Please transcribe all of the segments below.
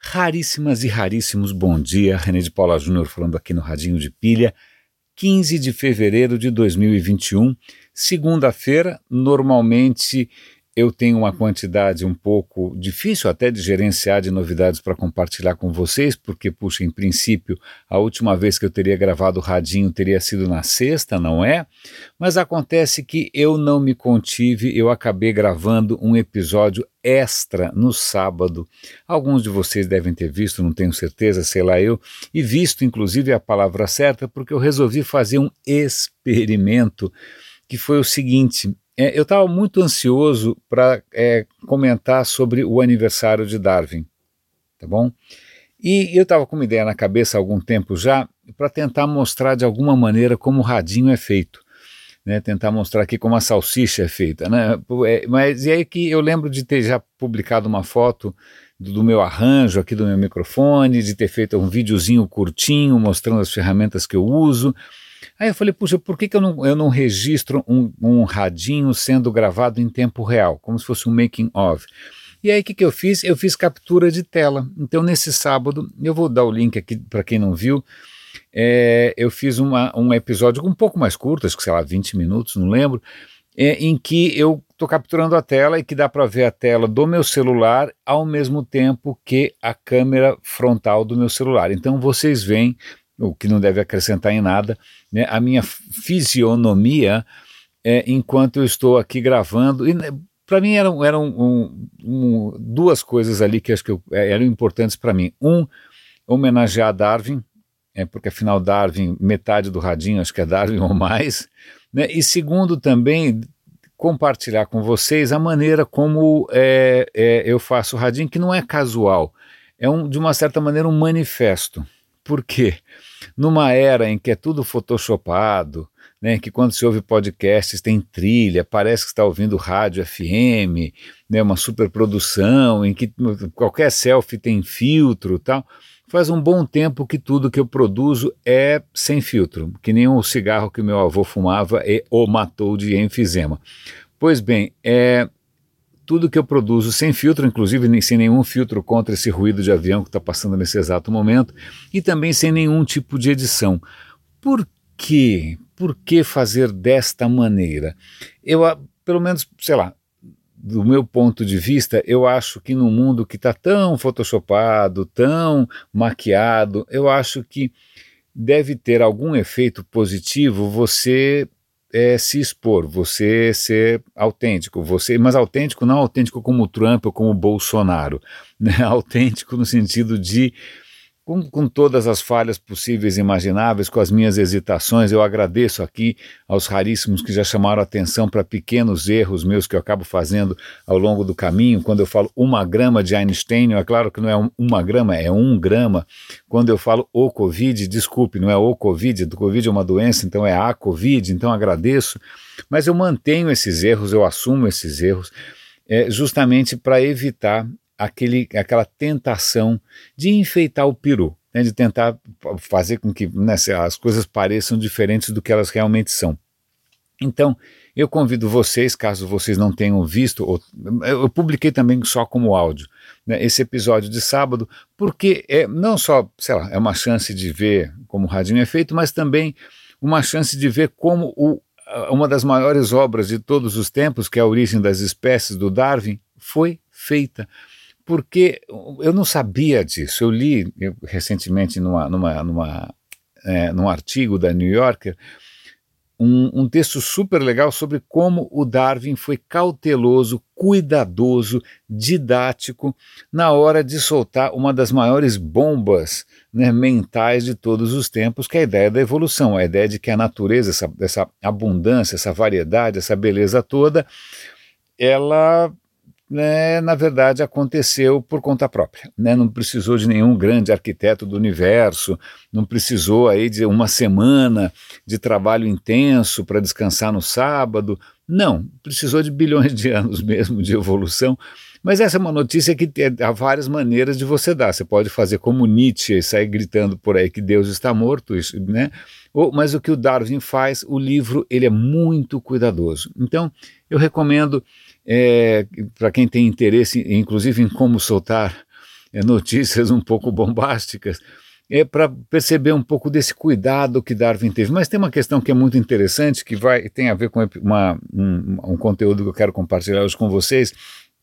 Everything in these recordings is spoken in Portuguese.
Raríssimas e raríssimos bom dia, René de Paula Júnior falando aqui no Radinho de Pilha, 15 de fevereiro de 2021, segunda-feira. Normalmente eu tenho uma quantidade um pouco difícil até de gerenciar de novidades para compartilhar com vocês, porque, puxa, em princípio, a última vez que eu teria gravado o Radinho teria sido na sexta, não é? Mas acontece que eu não me contive, eu acabei gravando um episódio extra no sábado. Alguns de vocês devem ter visto, não tenho certeza, sei lá eu, e visto inclusive a palavra certa, porque eu resolvi fazer um experimento que foi o seguinte. Eu estava muito ansioso para comentar sobre o aniversário de Darwin, tá bom? E eu estava com uma ideia na cabeça há algum tempo já para tentar mostrar de alguma maneira como o radinho é feito, né? Tentar mostrar aqui como a salsicha é feita, né? Mas e aí que eu lembro de ter já publicado uma foto do meu arranjo aqui do meu microfone, de ter feito um videozinho curtinho mostrando as ferramentas que eu uso. Aí eu falei, puxa, por que eu não registro um radinho sendo gravado em tempo real, como se fosse um making of? E aí o que eu fiz? Eu fiz captura de tela. Então nesse sábado, eu vou dar o link aqui para quem não viu, eu fiz um episódio um pouco mais curto, acho que sei lá, 20 minutos, não lembro, em que eu estou capturando a tela e que dá para ver a tela do meu celular ao mesmo tempo que a câmera frontal do meu celular. Então vocês veem, o que não deve acrescentar em nada, né, a minha fisionomia enquanto eu estou aqui gravando. E para mim eram duas coisas ali que acho que eram importantes para mim. Homenagear Darwin, porque afinal Darwin, metade do radinho acho que é Darwin ou mais, né? E segundo também, compartilhar com vocês a maneira como eu faço o radinho, que não é casual, de uma certa maneira um manifesto. Por quê? Numa era em que é tudo photoshopado, né, que quando se ouve podcasts tem trilha, parece que está ouvindo rádio FM, né, uma superprodução, em que qualquer selfie tem filtro e tal, faz um bom tempo que tudo que eu produzo é sem filtro, que nem o cigarro que meu avô fumava e o matou de enfisema. Pois bem, tudo que eu produzo sem filtro, inclusive sem nenhum filtro contra esse ruído de avião que está passando nesse exato momento, e também sem nenhum tipo de edição. Por quê? Por que fazer desta maneira? Pelo menos, sei lá, do meu ponto de vista, eu acho que no mundo que está tão photoshopado, tão maquiado, eu acho que deve ter algum efeito positivo você se expor, você ser autêntico, mas autêntico não autêntico como o Trump ou como o Bolsonaro, né? Autêntico no sentido de com todas as falhas possíveis e imagináveis, com as minhas hesitações. Eu agradeço aqui aos raríssimos que já chamaram atenção para pequenos erros meus que eu acabo fazendo ao longo do caminho. Quando eu falo 1 grama de Einstein, é claro que não é 1 grama, é 1 grama. Quando eu falo o Covid, desculpe, não é o Covid, do Covid é uma doença, então é a Covid, então agradeço. Mas eu mantenho esses erros, eu assumo esses erros, justamente para evitar aquela tentação de enfeitar o peru, né, de tentar fazer com que, né, as coisas pareçam diferentes do que elas realmente são. Então, eu convido vocês, caso vocês não tenham visto, eu publiquei também só como áudio, né, esse episódio de sábado, porque não só, sei lá, é uma chance de ver como o radinho é feito, mas também uma chance de ver como uma das maiores obras de todos os tempos, que é A Origem das Espécies, do Darwin, foi feita. Porque eu não sabia disso. Eu li recentemente num artigo da New Yorker um texto super legal sobre como o Darwin foi cauteloso, cuidadoso, didático na hora de soltar uma das maiores bombas, né, mentais de todos os tempos, que é a ideia da evolução, a ideia de que a natureza, essa abundância, essa variedade, essa beleza toda, ela, né, na verdade aconteceu por conta própria, né? Não precisou de nenhum grande arquiteto do universo, não precisou aí de uma semana de trabalho intenso para descansar no sábado, não, precisou de bilhões de anos mesmo de evolução. Mas essa é uma notícia que há várias maneiras de você dar. Você pode fazer como Nietzsche e sair gritando por aí que Deus está morto, né? Mas o que o Darwin faz, o livro, ele é muito cuidadoso. Então, eu recomendo, para quem tem interesse, inclusive em como soltar notícias um pouco bombásticas, para perceber um pouco desse cuidado que Darwin teve. Mas tem uma questão que é muito interessante, que tem a ver com um conteúdo que eu quero compartilhar hoje com vocês.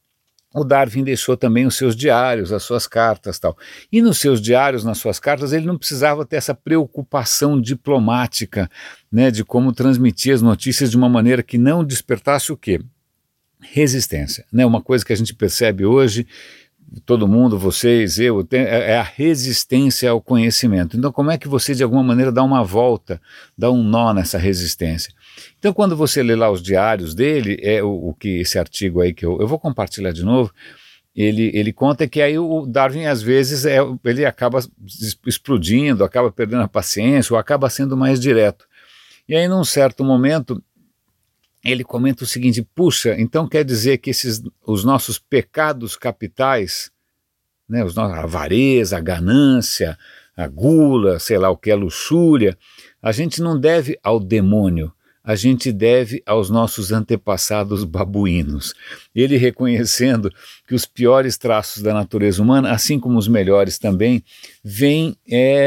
O Darwin deixou também os seus diários, as suas cartas, tal. E nos seus diários, nas suas cartas, ele não precisava ter essa preocupação diplomática, né, de como transmitir as notícias de uma maneira que não despertasse o quê? Resistência, né? Uma coisa que a gente percebe hoje, todo mundo, vocês, eu, é a resistência ao conhecimento. Então, como é que você, de alguma maneira, dá uma volta, dá um nó nessa resistência? Então, quando você lê lá os diários dele, o que esse artigo aí que eu vou compartilhar de novo, ele conta que aí o Darwin, às vezes, ele acaba explodindo, acaba perdendo a paciência, ou acaba sendo mais direto. E aí, num certo momento, ele comenta o seguinte: puxa, então quer dizer que os nossos pecados capitais, né, a avareza, a ganância, a gula, sei lá o que é, luxúria, a gente não deve ao demônio, a gente deve aos nossos antepassados babuínos. Ele reconhecendo que os piores traços da natureza humana, assim como os melhores também, vêm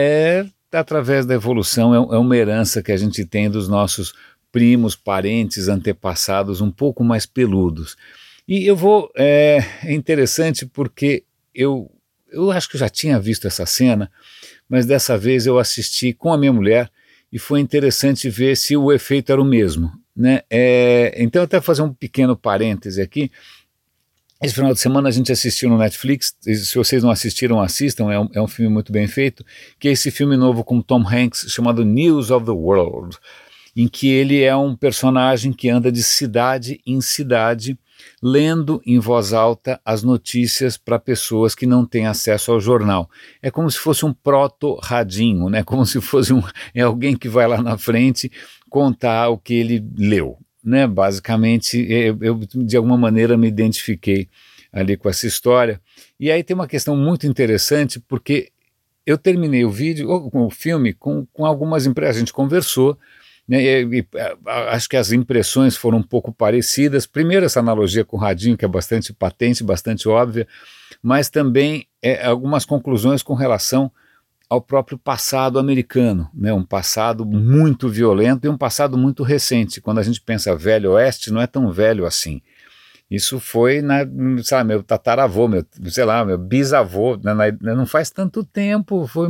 através da evolução, é uma herança que a gente tem dos nossos primos, parentes, antepassados um pouco mais peludos. E é interessante porque eu acho que eu já tinha visto essa cena, mas dessa vez eu assisti com a minha mulher e foi interessante ver se o efeito era o mesmo, né? Então, até fazer um pequeno parêntese aqui. Esse final de semana a gente assistiu no Netflix, se vocês não assistiram, assistam, é um filme muito bem feito, que é esse filme novo com Tom Hanks, chamado News of the World, em que ele é um personagem que anda de cidade em cidade, lendo em voz alta as notícias para pessoas que não têm acesso ao jornal. É como se fosse um proto-radinho, né? Como se fosse alguém que vai lá na frente contar o que ele leu, né? Basicamente, eu de alguma maneira me identifiquei ali com essa história. E aí tem uma questão muito interessante, porque eu terminei o filme com algumas impressões, a gente conversou, né, acho que as impressões foram um pouco parecidas. Primeiro, essa analogia com o radinho, que é bastante patente, bastante óbvia, mas também algumas conclusões com relação ao próprio passado americano, né, um passado muito violento e um passado muito recente. Quando a gente pensa Velho Oeste, não é tão velho assim. Isso foi, meu tataravô, meu bisavô, não faz tanto tempo, foi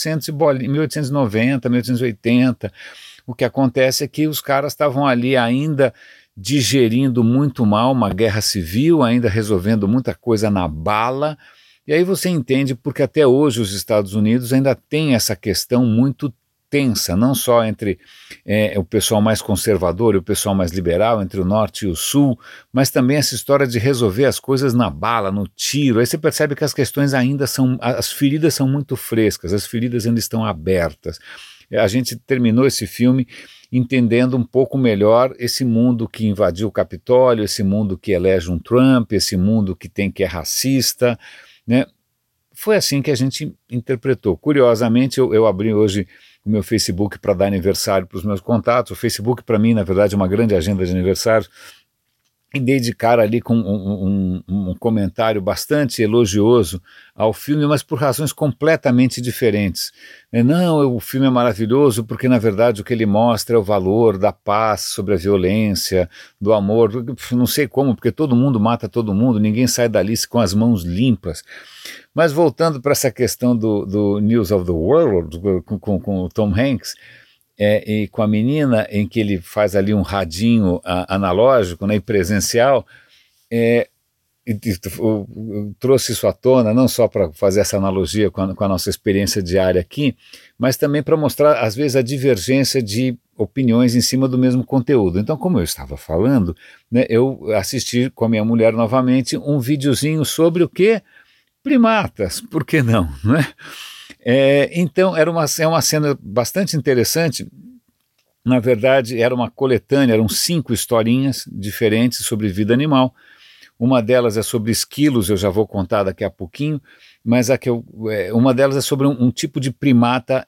1890, 1880. O que acontece é que os caras estavam ali ainda digerindo muito mal uma guerra civil, ainda resolvendo muita coisa na bala, e aí você entende porque até hoje os Estados Unidos ainda tem essa questão muito tensa, não só entre o pessoal mais conservador e o pessoal mais liberal, entre o norte e o sul, mas também essa história de resolver as coisas na bala, no tiro. Aí você percebe que as questões ainda as feridas são muito frescas, as feridas ainda estão abertas. A gente terminou esse filme entendendo um pouco melhor esse mundo que invadiu o Capitólio, esse mundo que elege um Trump, esse mundo que é racista, né? Foi assim que a gente interpretou. Curiosamente, eu abri hoje o meu Facebook para dar aniversário para os meus contatos. O Facebook, para mim, na verdade, é uma grande agenda de aniversários. E dei de cara ali com um comentário bastante elogioso ao filme, mas por razões completamente diferentes. Não, o filme é maravilhoso porque, na verdade, o que ele mostra é o valor da paz sobre a violência, do amor. Não sei como, porque todo mundo mata todo mundo, ninguém sai dali com as mãos limpas. Mas voltando para essa questão do News of the World, com o Tom Hanks, e com a menina, em que ele faz ali um radinho analógico, né, e presencial, trouxe isso à tona, não só para fazer essa analogia com a nossa experiência diária aqui, mas também para mostrar, às vezes, a divergência de opiniões em cima do mesmo conteúdo. Então, como eu estava falando, né, eu assisti com a minha mulher novamente um videozinho sobre o quê? Primatas, por que não, né? Então é uma cena bastante interessante. Na verdade era uma coletânea, eram 5 historinhas diferentes sobre vida animal. Uma delas é sobre esquilos, eu já vou contar daqui a pouquinho, mas uma delas é sobre um tipo de primata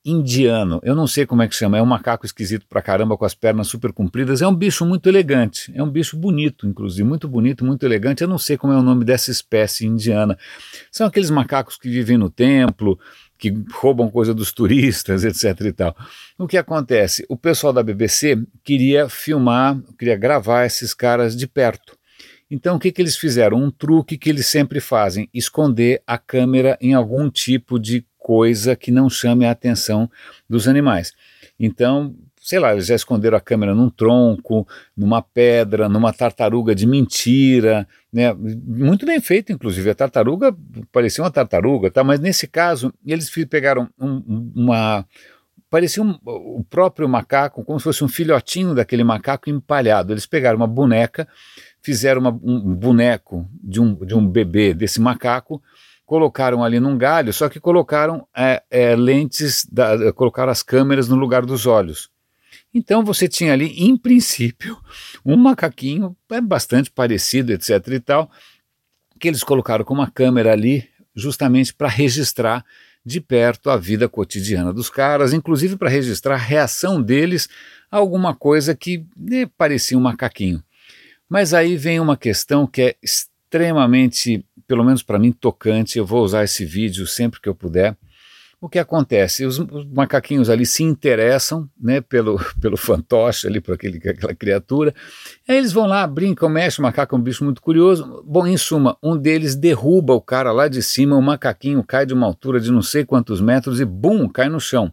indiano, eu não sei como é que chama, é um macaco esquisito pra caramba com as pernas super compridas, é um bicho muito elegante, é um bicho bonito, inclusive, muito bonito, muito elegante, eu não sei como é o nome dessa espécie indiana. São aqueles macacos que vivem no templo, que roubam coisa dos turistas, etc e tal. O que acontece? O pessoal da BBC queria filmar, queria gravar esses caras de perto. Então o que eles fizeram? Um truque que eles sempre fazem, esconder a câmera em algum tipo de coisa que não chame a atenção dos animais. Então, sei lá, eles já esconderam a câmera num tronco, numa pedra, numa tartaruga de mentira, né? Muito bem feito, inclusive, a tartaruga parecia uma tartaruga, tá? Mas nesse caso, eles pegaram parecia o próprio macaco, como se fosse um filhotinho daquele macaco empalhado. Eles pegaram uma boneca, fizeram um boneco de um bebê desse macaco, colocaram ali num galho, só que colocaram lentes, colocaram as câmeras no lugar dos olhos. Então você tinha ali, em princípio, um macaquinho bastante parecido, etc e tal, que eles colocaram com uma câmera ali justamente para registrar de perto a vida cotidiana dos caras, inclusive para registrar a reação deles a alguma coisa que parecia um macaquinho. Mas aí vem uma questão que é extremamente, pelo menos para mim, tocante. Eu vou usar esse vídeo sempre que eu puder. O que acontece? Os macaquinhos ali se interessam, né, pelo fantoche ali, por aquela criatura. Aí eles vão lá, brincam, mexem, o macaco é um bicho muito curioso. Bom, em suma, um deles derruba o cara lá de cima, o macaquinho cai de uma altura de não sei quantos metros e bum, cai no chão.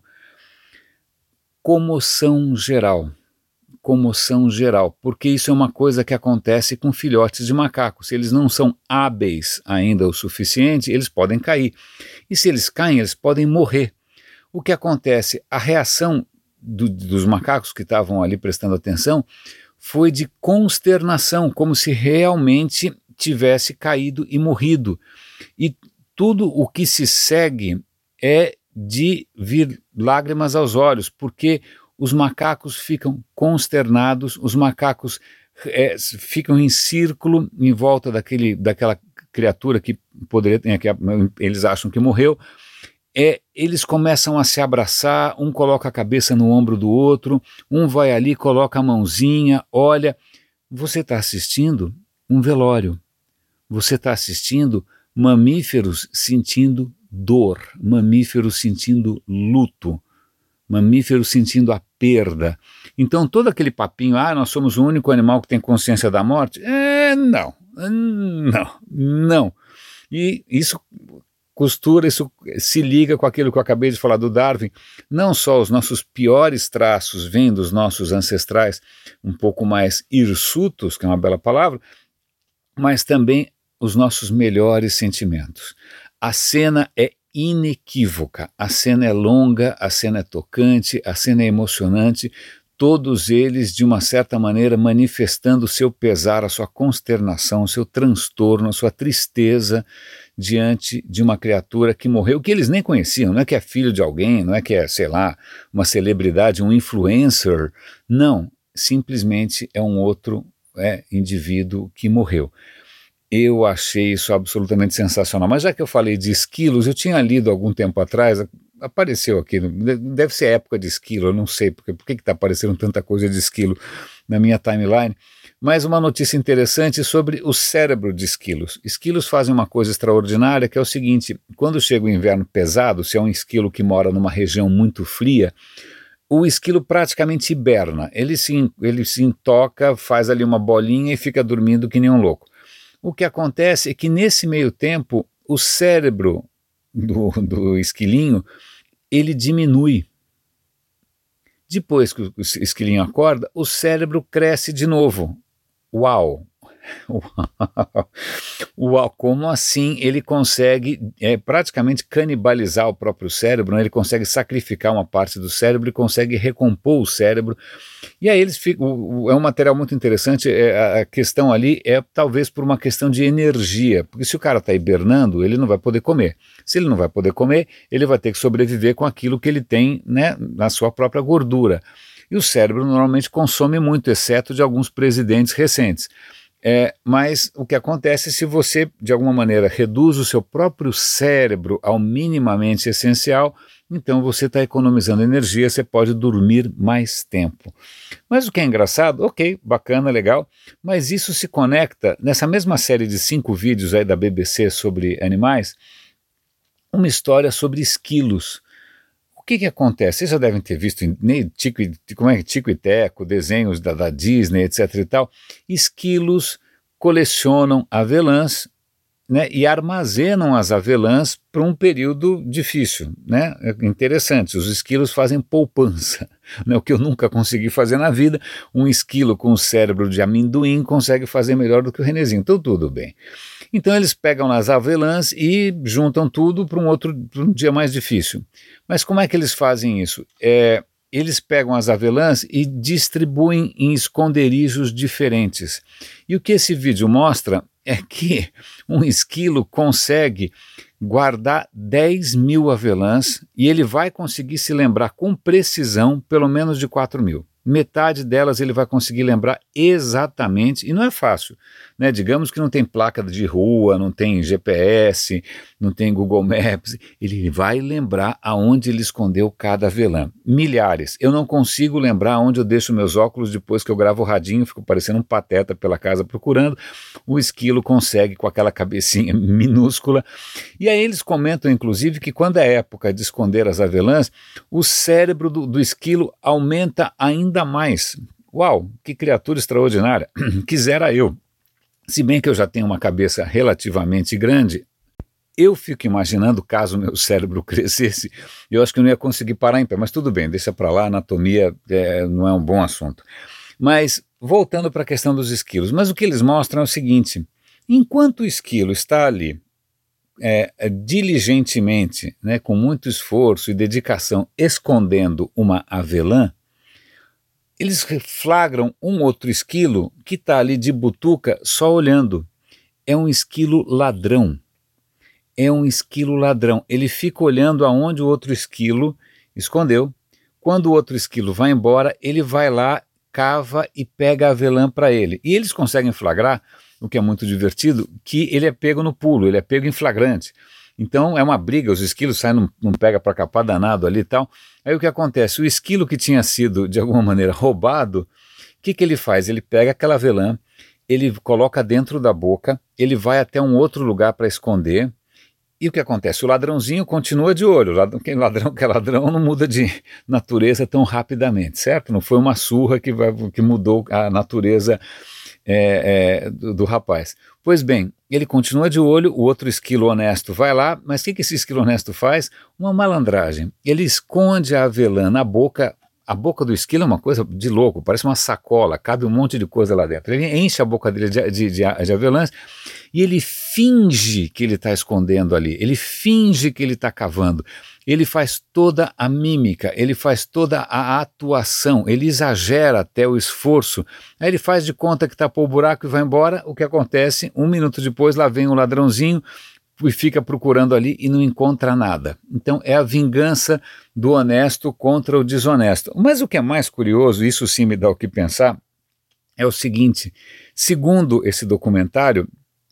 Comoção geral. Comoção geral, porque isso é uma coisa que acontece com filhotes de macaco. Se eles não são hábeis ainda o suficiente, eles podem cair. E se eles caem, eles podem morrer. O que acontece? A reação dos macacos que estavam ali prestando atenção foi de consternação, como se realmente tivesse caído e morrido. E tudo o que se segue é de vir lágrimas aos olhos, porque os macacos ficam consternados, os macacos ficam em círculo em volta daquela criatura que poderia, que eles acham que morreu. Eles começam a se abraçar, um coloca a cabeça no ombro do outro, um vai ali, coloca a mãozinha, olha. Você está assistindo um velório, você está assistindo mamíferos sentindo dor, mamíferos sentindo luto, mamíferos sentindo a perda. Então todo aquele papinho, nós somos o único animal que tem consciência da morte, não. E isso costura, isso se liga com aquilo que eu acabei de falar do Darwin. Não só os nossos piores traços vêm dos nossos ancestrais um pouco mais hirsutos, que é uma bela palavra, mas também os nossos melhores sentimentos. A cena é inequívoca, a cena é longa, a cena é tocante, a cena é emocionante, todos eles de uma certa maneira manifestando o seu pesar, a sua consternação, o seu transtorno, a sua tristeza diante de uma criatura que morreu, que eles nem conheciam, não é que é filho de alguém, não é que é, sei lá, uma celebridade, um influencer, não, simplesmente é um outro indivíduo que morreu. Eu achei isso absolutamente sensacional, mas já que eu falei de esquilos, eu tinha lido algum tempo atrás, apareceu aqui, deve ser época de esquilo, eu não sei por que está aparecendo tanta coisa de esquilo na minha timeline, mas uma notícia interessante sobre o cérebro de esquilos. Esquilos fazem uma coisa extraordinária, que é o seguinte: quando chega o inverno pesado, se é um esquilo que mora numa região muito fria, o esquilo praticamente hiberna, ele se intoca, faz ali uma bolinha e fica dormindo que nem um louco. O que acontece é que nesse meio tempo o cérebro do esquilinho ele diminui. Depois que o esquilinho acorda, o cérebro cresce de novo. Uau! Uau, como assim ele consegue praticamente canibalizar o próprio cérebro, né? Ele consegue sacrificar uma parte do cérebro e consegue recompor o cérebro, e aí eles ficam, é um material muito interessante, a questão ali é talvez por uma questão de energia, porque se o cara está hibernando, ele não vai poder comer, se ele não vai poder comer, ele vai ter que sobreviver com aquilo que ele tem, né, na sua própria gordura, e o cérebro normalmente consome muito, exceto de alguns presidentes recentes. Mas o que acontece se você, de alguma maneira, reduz o seu próprio cérebro ao minimamente essencial, então você está economizando energia, você pode dormir mais tempo. Mas o que é engraçado, ok, bacana, legal, mas isso se conecta nessa mesma série de 5 vídeos aí da BBC sobre animais, uma história sobre esquilos. O que acontece? Vocês já devem ter visto em Tico e Teco, desenhos da Disney, etc e tal. Esquilos colecionam avelãs, né, e armazenam as avelãs para um período difícil, né? Interessante, os esquilos fazem poupança, né, o que eu nunca consegui fazer na vida. Um esquilo com o cérebro de amendoim consegue fazer melhor do que o Renezinho, então tudo bem. Então eles pegam as avelãs e juntam tudo para um dia mais difícil. Mas como é que eles fazem isso? Eles pegam as avelãs e distribuem em esconderijos diferentes. E o que esse vídeo mostra é que um esquilo consegue guardar 10.000 avelãs e ele vai conseguir se lembrar com precisão pelo menos de 4.000. Metade delas ele vai conseguir lembrar exatamente, e não é fácil, né? Digamos que não tem placa de rua, não tem GPS, não tem Google Maps, ele vai lembrar aonde ele escondeu cada avelã. Milhares. Eu não consigo lembrar onde eu deixo meus óculos depois que eu gravo o radinho, fico parecendo um pateta pela casa procurando. O esquilo consegue com aquela cabecinha minúscula. E aí eles comentam, inclusive, que quando é época de esconder as avelãs, o cérebro do esquilo aumenta ainda mais. Uau, que criatura extraordinária. Quisera eu. Se bem que eu já tenho uma cabeça relativamente grande, eu fico imaginando, caso meu cérebro crescesse, eu acho que eu não ia conseguir parar em pé. Mas tudo bem, deixa para lá, anatomia não é um bom assunto. Mas voltando para a questão dos esquilos, mas o que eles mostram é o seguinte: enquanto o esquilo está ali diligentemente, né, com muito esforço e dedicação, escondendo uma avelã, eles flagram um outro esquilo que está ali de butuca só olhando. É um esquilo ladrão. É um esquilo ladrão. Ele fica olhando aonde o outro esquilo escondeu. Quando o outro esquilo vai embora, ele vai lá, cava e pega a avelã para ele. E eles conseguem flagrar, o que é muito divertido, que ele é pego no pulo, ele é pego em flagrante. Então é uma briga, os esquilos saem num pega para capar danado ali e tal. Aí o que acontece? O esquilo que tinha sido de alguma maneira roubado, o que ele faz? Ele pega aquela avelã, ele coloca dentro da boca, ele vai até um outro lugar para esconder. E o que acontece? O ladrãozinho continua de olho. Quem ladrão que é ladrão não muda de natureza tão rapidamente, certo? Não foi uma surra que mudou a natureza do rapaz. Pois bem, ele continua de olho, o outro esquilo honesto vai lá, mas o que esse esquilo honesto faz? Uma malandragem. Ele esconde a avelã na boca. A boca do esquilo é uma coisa de louco, parece uma sacola, cabe um monte de coisa lá dentro. Ele enche a boca dele de avelãs e ele finge que ele está escondendo ali, ele finge que ele está cavando, ele faz toda a mímica, ele faz toda a atuação, ele exagera até o esforço, aí ele faz de conta que tapou o buraco e vai embora. O que acontece? 1 minuto depois lá vem um ladrãozinho e fica procurando ali e não encontra nada. Então é a vingança do honesto contra o desonesto. Mas o que é mais curioso, isso sim me dá o que pensar, é o seguinte: segundo esse documentário,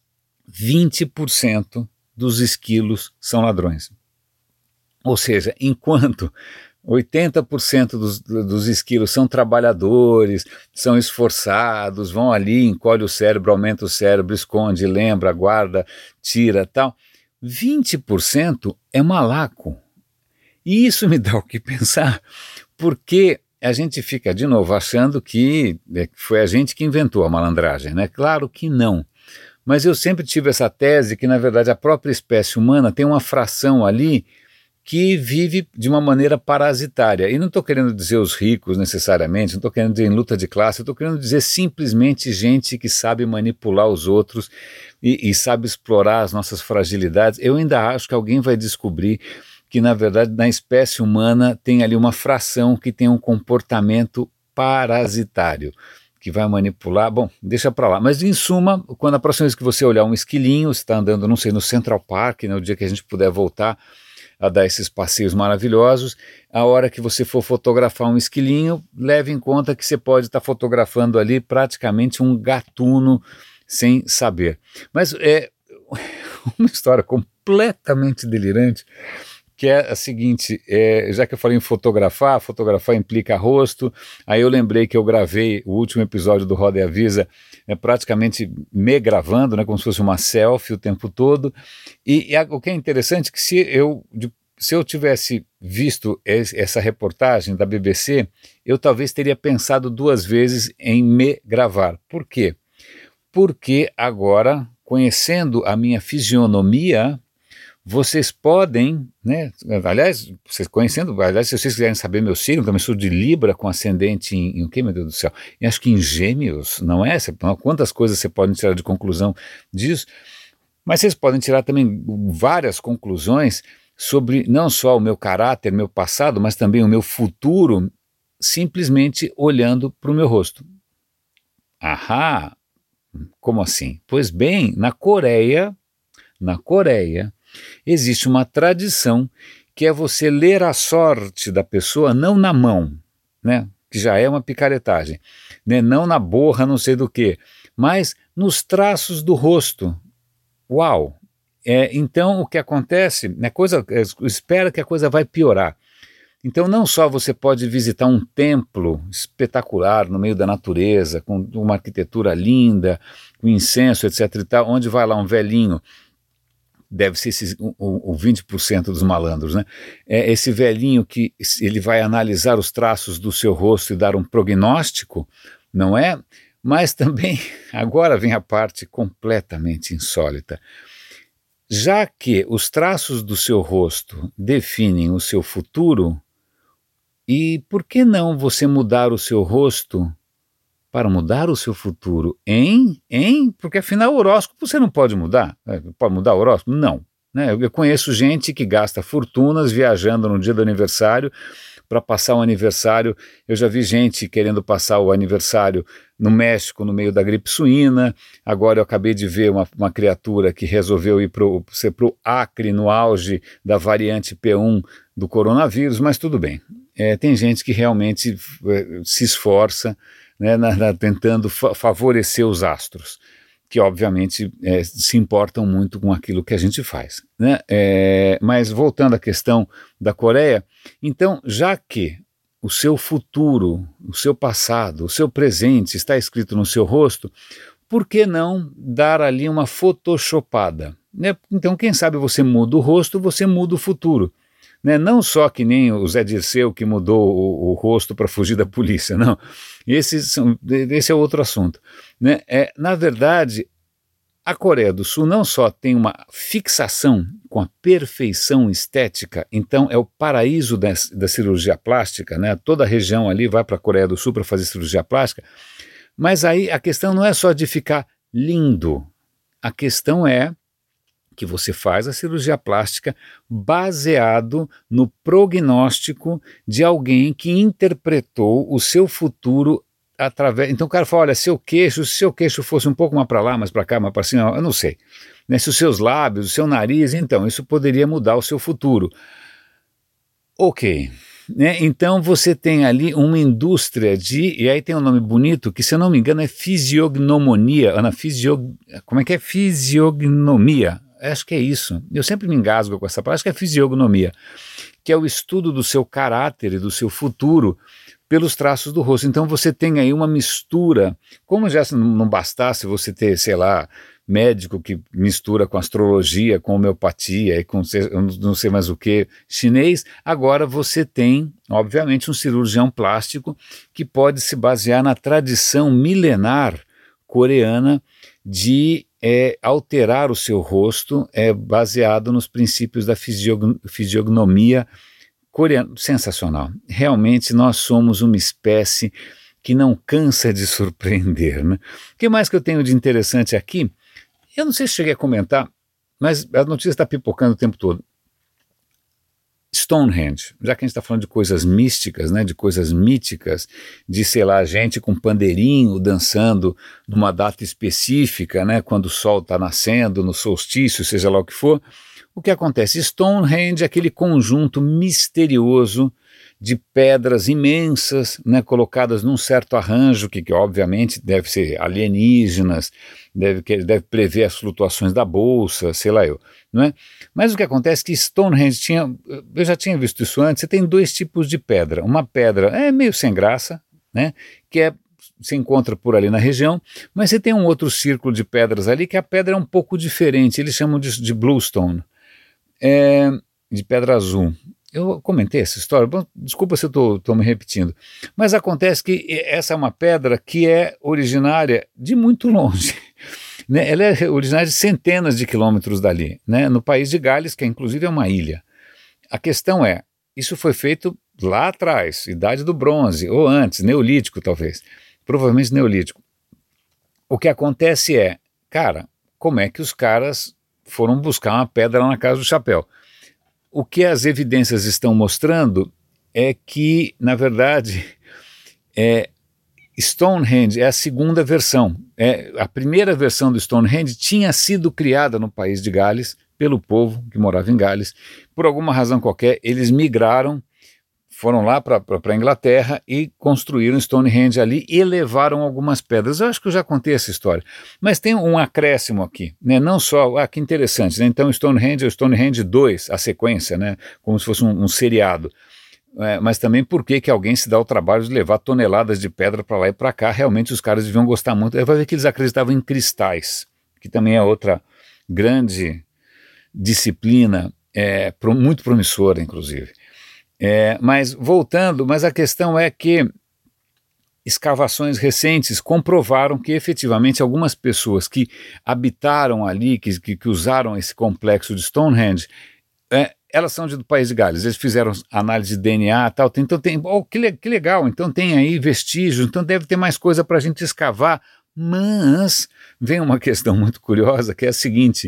20% dos esquilos são ladrões. Ou seja, enquanto 80% dos esquilos são trabalhadores, são esforçados, vão ali, encolhe o cérebro, aumenta o cérebro, esconde, lembra, guarda, tira, tal. 20% é malaco. E isso me dá o que pensar, porque a gente fica de novo achando que foi a gente que inventou a malandragem, né? Claro que não. Mas eu sempre tive essa tese que, na verdade, a própria espécie humana tem uma fração ali que vive de uma maneira parasitária. E não estou querendo dizer os ricos necessariamente, não estou querendo dizer em luta de classe, estou querendo dizer simplesmente gente que sabe manipular os outros e sabe explorar as nossas fragilidades. Eu ainda acho que alguém vai descobrir que, na verdade, na espécie humana tem ali uma fração que tem um comportamento parasitário, que vai manipular. Bom, deixa para lá. Mas, em suma, quando a próxima vez que você olhar um esquilinho, você está andando, não sei, no Central Park, no dia que a gente puder voltar a dar esses passeios maravilhosos, a hora que você for fotografar um esquilinho, leve em conta que você pode estar fotografando ali praticamente um gatuno sem saber. Mas é uma história completamente delirante, que é a seguinte, já que eu falei em fotografar implica rosto, aí eu lembrei que eu gravei o último episódio do Roda e Avisa, praticamente me gravando, né, como se fosse uma selfie o tempo todo, e o que é interessante é que se eu tivesse visto essa reportagem da BBC, eu talvez teria pensado 2 vezes em me gravar. Por quê? Porque agora, conhecendo a minha fisionomia, vocês podem, né, aliás, se vocês quiserem saber meu signo, também sou de Libra com ascendente em o quê, meu Deus do céu? Eu acho que em Gêmeos, não é? Quantas coisas você pode tirar de conclusão disso? Mas vocês podem tirar também várias conclusões sobre não só o meu caráter, meu passado, mas também o meu futuro, simplesmente olhando para o meu rosto. Ahá, como assim? Pois bem, na Coreia, existe uma tradição que é você ler a sorte da pessoa não na mão, né? Que já é uma picaretagem, né? Não na borra, não sei do que, mas nos traços do rosto. Uau! Então o que acontece, né, espera que a coisa vai piorar. Então não só você pode visitar um templo espetacular no meio da natureza, com uma arquitetura linda, com incenso, etc. e tal, onde vai lá um velhinho, deve ser o 20% dos malandros, né? Esse velhinho que ele vai analisar os traços do seu rosto e dar um prognóstico, não é? Mas também, agora vem a parte completamente insólita. Já que os traços do seu rosto definem o seu futuro, e por que não você mudar o seu rosto para mudar o seu futuro? Porque afinal o horóscopo você não pode mudar. Pode mudar o horóscopo? Não. Né? Eu conheço gente que gasta fortunas viajando no dia do aniversário para passar o aniversário. Eu já vi gente querendo passar o aniversário no México, no meio da gripe suína. Agora eu acabei de ver uma criatura que resolveu ir para o Acre no auge da variante P1 do coronavírus, mas tudo bem. Tem gente que realmente se esforça, né, tentando favorecer os astros, que obviamente se importam muito com aquilo que a gente faz, né? Mas voltando à questão da Coreia, então, já que o seu futuro, o seu passado, o seu presente está escrito no seu rosto, por que não dar ali uma photoshopada? Né? Então, quem sabe você muda o rosto, você muda o futuro. Né? Não só que nem o Zé Dirceu que mudou o rosto para fugir da polícia, não. Esse é outro assunto. Né? Na verdade, a Coreia do Sul não só tem uma fixação com a perfeição estética, então é o paraíso da cirurgia plástica, né? Toda a região ali vai para a Coreia do Sul para fazer cirurgia plástica, mas aí a questão não é só de ficar lindo, a questão é que você faz a cirurgia plástica baseado no prognóstico de alguém que interpretou o seu futuro através. Então o cara fala, olha, se seu queixo fosse um pouco mais para lá, mais para cá, mais para cima, eu não sei. Né? Se os seus lábios, o seu nariz, então isso poderia mudar o seu futuro. Ok. Né? Então você tem ali uma indústria e aí tem um nome bonito que, se eu não me engano, é fisiognomonia. Como é que é? Fisiognomia. Acho que é isso. Eu sempre me engasgo com essa palavra. Acho que é fisiognomia, que é o estudo do seu caráter e do seu futuro pelos traços do rosto. Então você tem aí uma mistura, como já não bastasse você ter, sei lá, médico que mistura com astrologia, com homeopatia e com não sei mais o que, chinês, agora você tem, obviamente, um cirurgião plástico que pode se basear na tradição milenar coreana de alterar o seu rosto baseado nos princípios da fisiognomia coreana. Sensacional. Realmente nós somos uma espécie que não cansa de surpreender. Né? O que mais que eu tenho de interessante aqui? Eu não sei se cheguei a comentar, mas a notícia está pipocando o tempo todo. Stonehenge, já que a gente está falando de coisas místicas, né, de coisas míticas, de, sei lá, gente com pandeirinho dançando numa data específica, né, quando o sol está nascendo, no solstício, seja lá o que for, o que acontece? Stonehenge é aquele conjunto misterioso de pedras imensas, né, colocadas num certo arranjo, que obviamente deve ser alienígenas, deve prever as flutuações da bolsa, sei lá eu, não é? Mas o que acontece é que Stonehenge eu já tinha visto isso antes, você tem dois tipos de pedra. Uma pedra meio sem graça, né, que se encontra por ali na região, mas você tem um outro círculo de pedras ali que a pedra é um pouco diferente, eles chamam de bluestone, de pedra azul. Eu comentei essa história, bom, desculpa se eu estou me repetindo, mas acontece que essa é uma pedra que é originária de muito longe, né? Ela é originária de centenas de quilômetros dali, né? No país de Gales, que inclusive é uma ilha. A questão isso foi feito lá atrás, Idade do Bronze, ou antes, Neolítico talvez, provavelmente Neolítico. O que acontece cara, como é que os caras foram buscar uma pedra lá na Casa do Chapéu? O que as evidências estão mostrando é que, na verdade, Stonehenge é a segunda versão. A primeira versão do Stonehenge tinha sido criada no país de Gales, pelo povo que morava em Gales. Por alguma razão qualquer, eles migraram, foram lá para a Inglaterra e construíram Stonehenge ali e levaram algumas pedras. Eu acho que eu já contei essa história, mas tem um acréscimo aqui, né? Não só, que interessante, né? Então Stonehenge é o Stonehenge 2, a sequência, né? Como se fosse um seriado, mas também por que alguém se dá o trabalho de levar toneladas de pedra para lá e para cá. Realmente os caras deviam gostar muito. Vai ver que eles acreditavam em cristais, que também é outra grande disciplina, muito promissora, inclusive. Mas voltando, a questão é que escavações recentes comprovaram que efetivamente algumas pessoas que habitaram ali, que usaram esse complexo de Stonehenge, elas são do país de Gales. Eles fizeram análise de DNA e tal, então que legal, então tem aí vestígios, então deve ter mais coisa para a gente escavar, mas vem uma questão muito curiosa, que é a seguinte: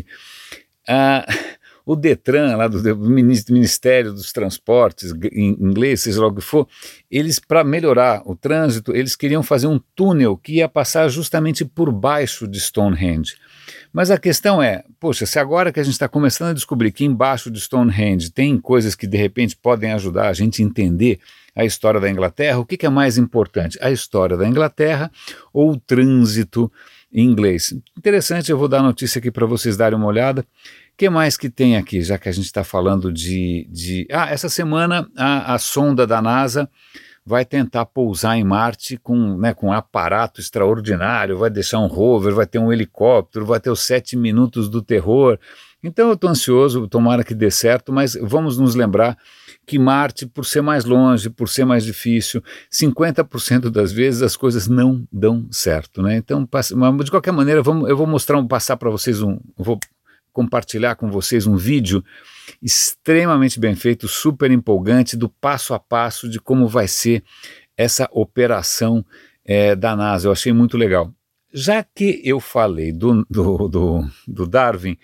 o Detran, lá do Ministério dos Transportes, em inglês, seja lá o que for, eles, para melhorar o trânsito, eles queriam fazer um túnel que ia passar justamente por baixo de Stonehenge. Mas a questão poxa, se agora que a gente está começando a descobrir que embaixo de Stonehenge tem coisas que de repente podem ajudar a gente a entender a história da Inglaterra, o que é mais importante? A história da Inglaterra ou o trânsito em inglês? Interessante, eu vou dar a notícia aqui para vocês darem uma olhada. O que mais que tem aqui, já que a gente está falando essa semana a sonda da NASA vai tentar pousar em Marte com um aparato extraordinário, vai deixar um rover, vai ter um helicóptero, vai ter os 7 minutos do terror. Então eu estou ansioso, tomara que dê certo, mas vamos nos lembrar que Marte, por ser mais longe, por ser mais difícil, 50% das vezes as coisas não dão certo, né? Então, de qualquer maneira, eu vou passar para vocês vou compartilhar com vocês um vídeo extremamente bem feito, super empolgante, do passo a passo de como vai ser essa operação da NASA. Eu achei muito legal. Já que eu falei do Darwin,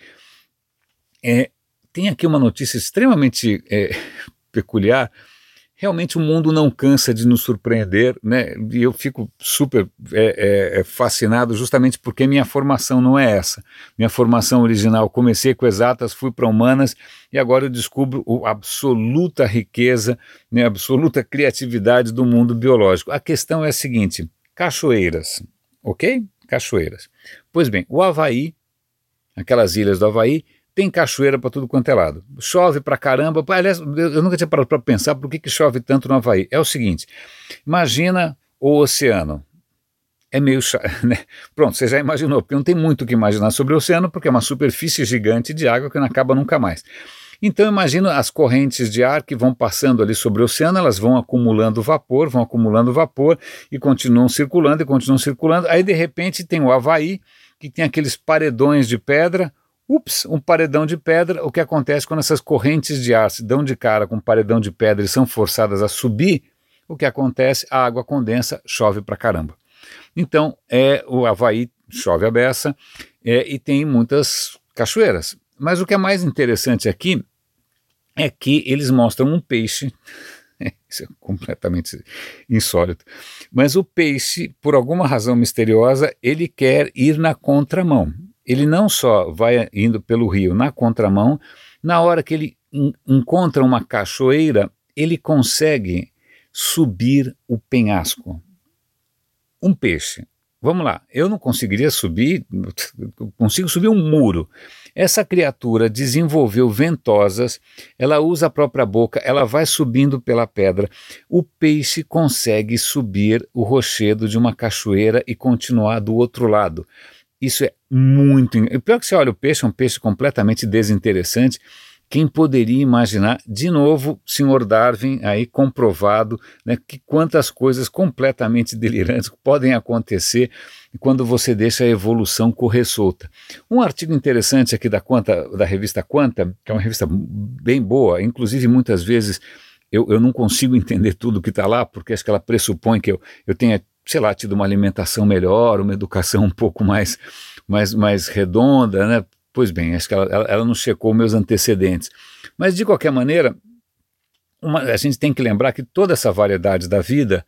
tem aqui uma notícia extremamente peculiar. Realmente o mundo não cansa de nos surpreender, né? E eu fico super fascinado justamente porque minha formação não é essa. Minha formação original, comecei com exatas, fui para humanas e agora eu descubro a absoluta riqueza, né, a absoluta criatividade do mundo biológico. A questão é a seguinte: cachoeiras, ok? Cachoeiras. Pois bem, o Havaí, aquelas ilhas do Havaí, tem cachoeira para tudo quanto é lado. Chove pra caramba. Aliás, eu nunca tinha parado para pensar por que chove tanto no Havaí. É o seguinte: imagina o oceano. É meio né? Pronto, você já imaginou, porque não tem muito o que imaginar sobre o oceano, porque é uma superfície gigante de água que não acaba nunca mais. Então imagina as correntes de ar que vão passando ali sobre o oceano, elas vão acumulando vapor e continuam circulando. Aí de repente tem o Havaí, que tem aqueles paredões de pedra. Um paredão de pedra. O que acontece quando essas correntes de ar se dão de cara com um paredão de pedra e são forçadas a subir? O que acontece? A água condensa, chove pra caramba. Então, o Havaí chove a beça e tem muitas cachoeiras. Mas o que é mais interessante aqui é que eles mostram um peixe. Isso é completamente insólito. Mas o peixe, por alguma razão misteriosa, ele quer ir na contramão. Ele não só vai indo pelo rio na contramão, na hora que ele encontra uma cachoeira, ele consegue subir o penhasco. Um peixe. Vamos lá, eu não conseguiria subir, consigo subir um muro. Essa criatura desenvolveu ventosas, ela usa a própria boca, ela vai subindo pela pedra. O peixe consegue subir o rochedo de uma cachoeira e continuar do outro lado. Isso é muito... Pior que você olha o peixe, é um peixe completamente desinteressante. Quem poderia imaginar, de novo, Sr. Darwin, aí comprovado, né, que quantas coisas completamente delirantes podem acontecer quando você deixa a evolução correr solta. Um artigo interessante aqui da revista Quanta, que é uma revista bem boa, inclusive muitas vezes eu não consigo entender tudo que está lá, porque acho que ela pressupõe que eu tenha, sei lá, tido uma alimentação melhor, uma educação um pouco mais redonda, né? Pois bem, acho que ela não checou meus antecedentes. Mas, de qualquer maneira, a gente tem que lembrar que toda essa variedade da vida,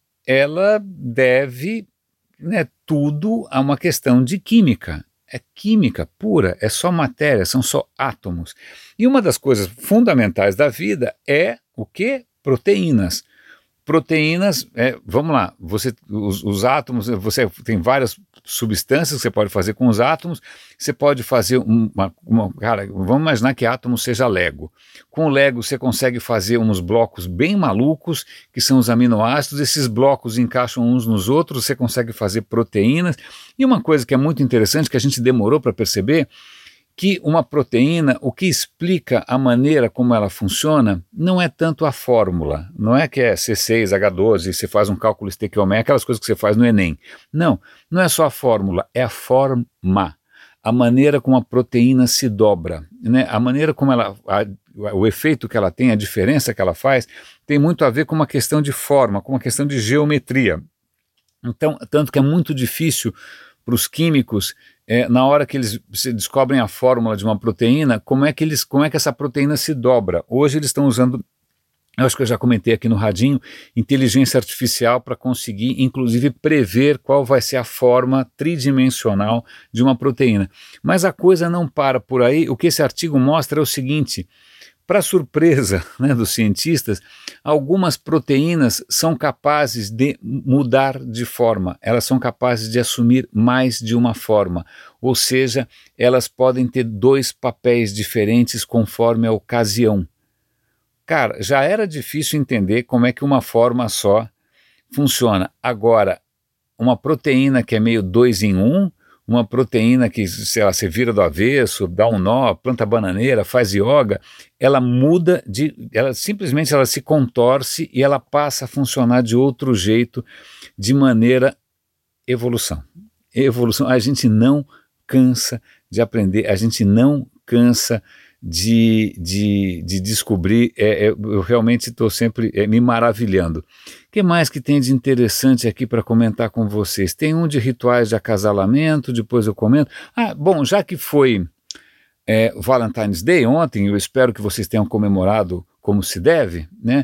ela deve, né, tudo a uma questão de química. É química pura, é só matéria, são só átomos. E uma das coisas fundamentais da vida é o quê? Proteínas. Proteínas, vamos lá, os átomos, você tem várias substâncias que você pode fazer com os átomos, você pode fazer cara, vamos imaginar que átomo seja Lego. Com o Lego você consegue fazer uns blocos bem malucos, que são os aminoácidos, esses blocos encaixam uns nos outros, você consegue fazer proteínas, e uma coisa que é muito interessante, que a gente demorou para perceber, que uma proteína, o que explica a maneira como ela funciona, não é tanto a fórmula, não é que é C6H12, você faz um cálculo estequiométrico, aquelas coisas que você faz no Enem. Não é só a fórmula, é a forma, a maneira como a proteína se dobra, né? A maneira como o efeito que ela tem, a diferença que ela faz, tem muito a ver com uma questão de forma, com uma questão de geometria. Então, tanto que é muito difícil para os químicos, na hora que eles descobrem a fórmula de uma proteína, como é que essa proteína se dobra. Hoje eles estão usando, eu acho que eu já comentei aqui no radinho, inteligência artificial para conseguir, inclusive, prever qual vai ser a forma tridimensional de uma proteína. Mas a coisa não para por aí. O que esse artigo mostra é o seguinte: para surpresa, né, dos cientistas, algumas proteínas são capazes de mudar de forma, elas são capazes de assumir mais de uma forma, ou seja, elas podem ter dois papéis diferentes conforme a ocasião. Cara, já era difícil entender como é que uma forma só funciona. Agora, uma proteína que é meio 2 em 1, uma proteína que, sei lá, você vira do avesso, dá um nó, planta bananeira, faz yoga, ela muda ela simplesmente se contorce e ela passa a funcionar de outro jeito, de maneira evolução. Evolução, a gente não cansa de aprender, a gente não cansa de descobrir, eu realmente estou sempre me maravilhando. O que mais que tem de interessante aqui para comentar com vocês? Tem um de rituais de acasalamento, depois eu comento. Bom, já que foi Valentine's Day ontem, eu espero que vocês tenham comemorado como se deve, né?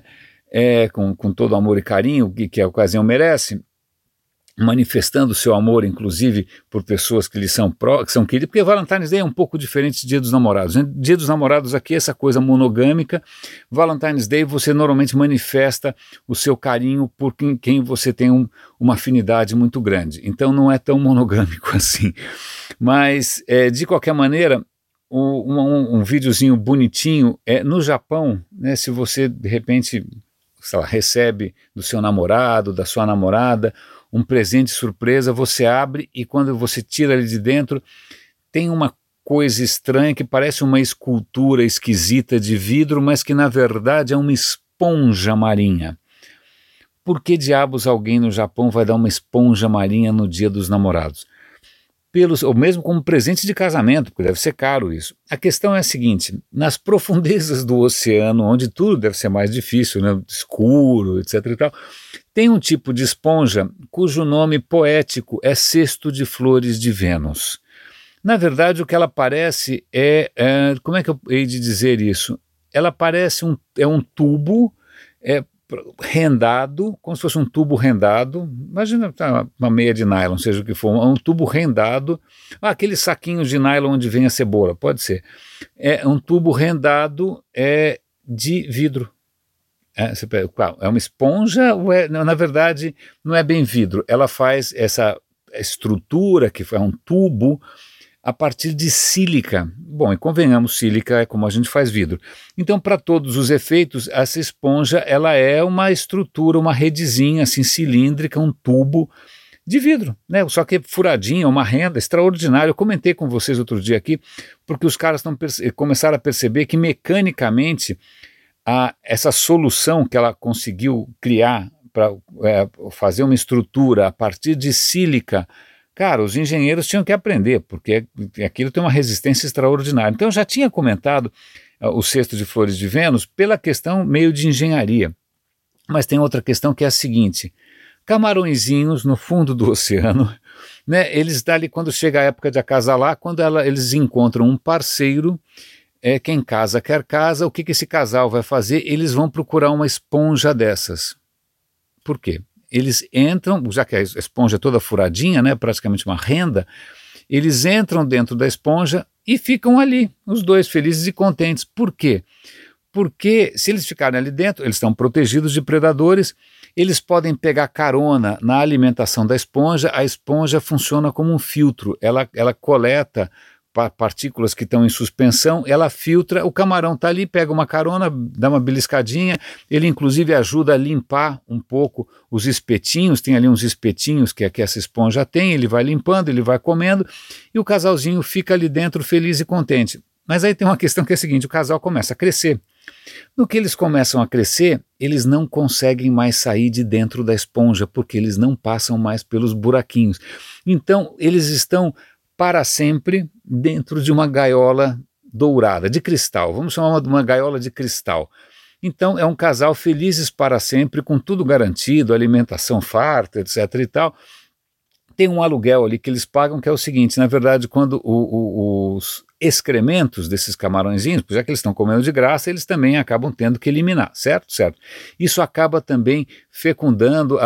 Com todo o amor e carinho que a ocasião merece, manifestando seu amor, inclusive, por pessoas que lhe são queridas, porque Valentine's Day é um pouco diferente de Dia dos Namorados, né? Dia dos Namorados aqui é essa coisa monogâmica. Valentine's Day você normalmente manifesta o seu carinho por quem você tem uma afinidade muito grande, então não é tão monogâmico assim. Mas, de qualquer maneira, um videozinho bonitinho, no Japão, né, se você de repente, sei lá, recebe do seu namorado, da sua namorada, um presente surpresa, você abre e quando você tira ele de dentro, tem uma coisa estranha que parece uma escultura esquisita de vidro, mas que na verdade é uma esponja marinha. Por que diabos alguém no Japão vai dar uma esponja marinha no Dia dos Namorados? Ou mesmo como presente de casamento, porque deve ser caro isso. A questão é a seguinte: nas profundezas do oceano, onde tudo deve ser mais difícil, né, escuro, etc. e tal, tem um tipo de esponja cujo nome poético é cesto de flores de Vênus. Na verdade, o que ela parece como é que eu hei de dizer isso? Ela parece um tubo rendado, como se fosse um tubo rendado, imagina uma meia de nylon, seja o que for, um tubo rendado, aqueles saquinhos de nylon onde vem a cebola, pode ser, um tubo rendado de vidro. É uma esponja ou não, na verdade não é bem vidro, ela faz essa estrutura que é um tubo a partir de sílica. Bom, e convenhamos, sílica é como a gente faz vidro. Então, para todos os efeitos, essa esponja ela é uma estrutura, uma redezinha assim cilíndrica, um tubo de vidro, né? Só que furadinha, uma renda extraordinária. Eu comentei com vocês outro dia aqui, porque os caras começaram a perceber que mecanicamente essa solução que ela conseguiu criar para fazer uma estrutura a partir de sílica, cara, os engenheiros tinham que aprender, porque aquilo tem uma resistência extraordinária. Então eu já tinha comentado o cesto de flores de Vênus pela questão meio de engenharia. Mas tem outra questão que é a seguinte: camarõezinhos no fundo do oceano, né, eles dali quando chega a época de acasalar, quando eles encontram um parceiro, quem casa quer casa, o que esse casal vai fazer? Eles vão procurar uma esponja dessas. Por quê? Eles entram, já que a esponja é toda furadinha, né, praticamente uma renda, eles entram dentro da esponja e ficam ali, os dois felizes e contentes. Por quê? Porque se eles ficarem ali dentro, eles estão protegidos de predadores, eles podem pegar carona na alimentação da esponja, a esponja funciona como um filtro, ela coleta partículas que estão em suspensão, ela filtra, o camarão está ali, pega uma carona, dá uma beliscadinha, ele inclusive ajuda a limpar um pouco os espetinhos, tem ali uns espetinhos que essa esponja tem, ele vai limpando, ele vai comendo, e o casalzinho fica ali dentro feliz e contente. Mas aí tem uma questão que é a seguinte: o casal começa a crescer. No que eles começam a crescer, eles não conseguem mais sair de dentro da esponja, porque eles não passam mais pelos buraquinhos. Então, eles estão para sempre dentro de uma gaiola dourada, de cristal, vamos chamar de uma gaiola de cristal. Então é um casal felizes para sempre, com tudo garantido, alimentação farta, etc. e tal. Tem um aluguel ali que eles pagam, que é o seguinte: na verdade, quando os excrementos desses camarõezinhos, já que eles estão comendo de graça, eles também acabam tendo que eliminar, certo? Certo. Isso acaba também fecundando,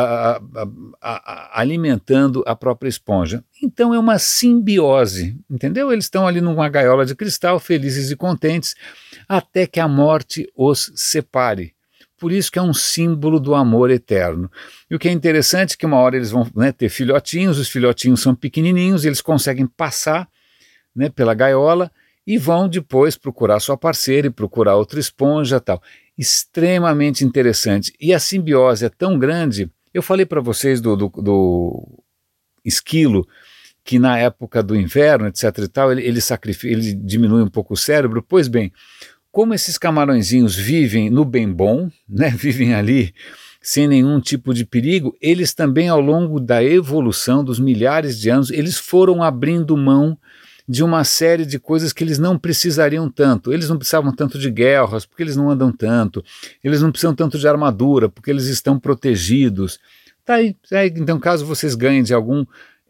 alimentando a própria esponja. Então é uma simbiose, entendeu? Eles estão ali numa gaiola de cristal, felizes e contentes, até que a morte os separe. Por isso que é um símbolo do amor eterno. E o que é interessante é que uma hora eles vão, né, ter filhotinhos, os filhotinhos são pequenininhos, eles conseguem passar, né, pela gaiola e vão depois procurar sua parceira e procurar outra esponja e tal. Extremamente interessante. E a simbiose é tão grande. Eu falei para vocês do esquilo, que na época do inverno, etc. e tal, ele diminui um pouco o cérebro. Pois bem, como esses camarõezinhos vivem no bem bom, né, vivem ali sem nenhum tipo de perigo, eles também, ao longo da evolução dos milhares de anos, eles foram abrindo mão de uma série de coisas que eles não precisariam tanto. Eles não precisavam tanto de guerras, porque eles não andam tanto. Eles não precisam tanto de armadura, porque eles estão protegidos. Tá aí. Então, caso vocês ganhem de algum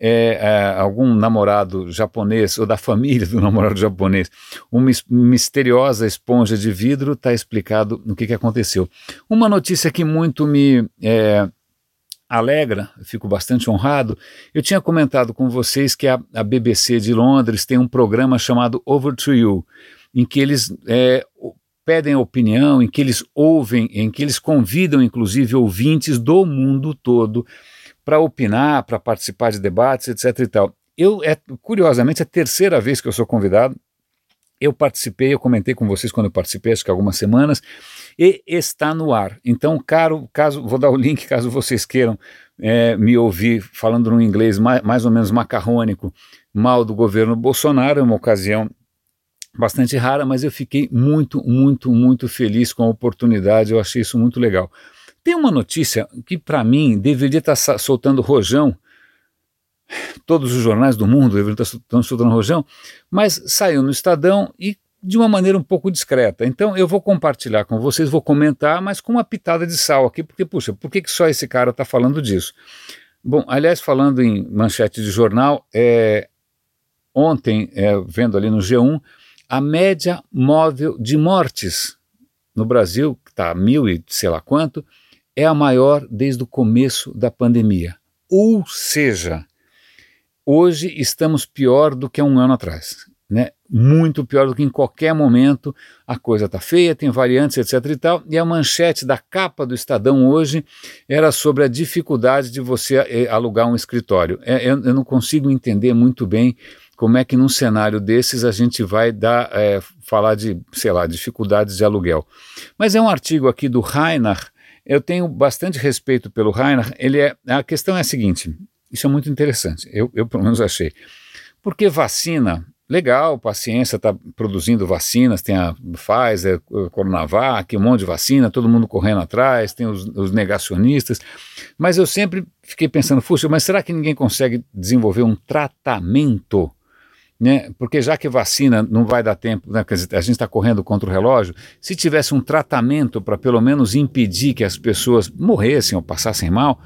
namorado japonês ou da família do namorado japonês uma misteriosa esponja de vidro, está explicado o que aconteceu. Uma notícia que muito me alegra, eu fico bastante honrado. Eu tinha comentado com vocês que a BBC de Londres tem um programa chamado Over to You, em que eles pedem a opinião, em que eles ouvem, em que eles convidam inclusive ouvintes do mundo todo para opinar, para participar de debates, etc. e tal. Curiosamente, é a terceira vez que eu sou convidado. Eu participei, eu comentei com vocês quando eu participei, acho que há algumas semanas, e está no ar. Então, vou dar o link caso vocês queiram me ouvir falando num inglês mais ou menos macarrônico, mal do governo Bolsonaro. É uma ocasião bastante rara, mas eu fiquei muito, muito, muito feliz com a oportunidade, eu achei isso muito legal. Tem uma notícia que para mim deveria estar soltando rojão, todos os jornais do mundo deveriam estar soltando rojão, mas saiu no Estadão e de uma maneira um pouco discreta. Então eu vou compartilhar com vocês, vou comentar, mas com uma pitada de sal aqui, porque, puxa, por que só esse cara está falando disso? Bom, aliás, falando em manchete de jornal, ontem, vendo ali no G1, a média móvel de mortes no Brasil, que está a 1.000 e sei lá quanto, é a maior desde o começo da pandemia. Ou seja, hoje estamos pior do que um ano atrás. né? Muito pior do que em qualquer momento. A coisa está feia, tem variantes, etc. e tal. E a manchete da capa do Estadão hoje era sobre a dificuldade de você alugar um escritório. Eu não consigo entender muito bem como é que num cenário desses a gente vai falar de, sei lá, dificuldades de aluguel. Mas é um artigo aqui do Reinhard. Eu tenho bastante respeito pelo Reinhard. A questão é a seguinte, isso é muito interessante, eu pelo menos achei. Porque vacina, legal, a ciência está produzindo vacinas, tem a Pfizer, a Coronavac, um monte de vacina, todo mundo correndo atrás, tem os negacionistas, mas eu sempre fiquei pensando, puxa, mas será que ninguém consegue desenvolver um tratamento? Né? Porque já que vacina não vai dar tempo, né? Quer dizer, a gente está correndo contra o relógio, se tivesse um tratamento para pelo menos impedir que as pessoas morressem ou passassem mal.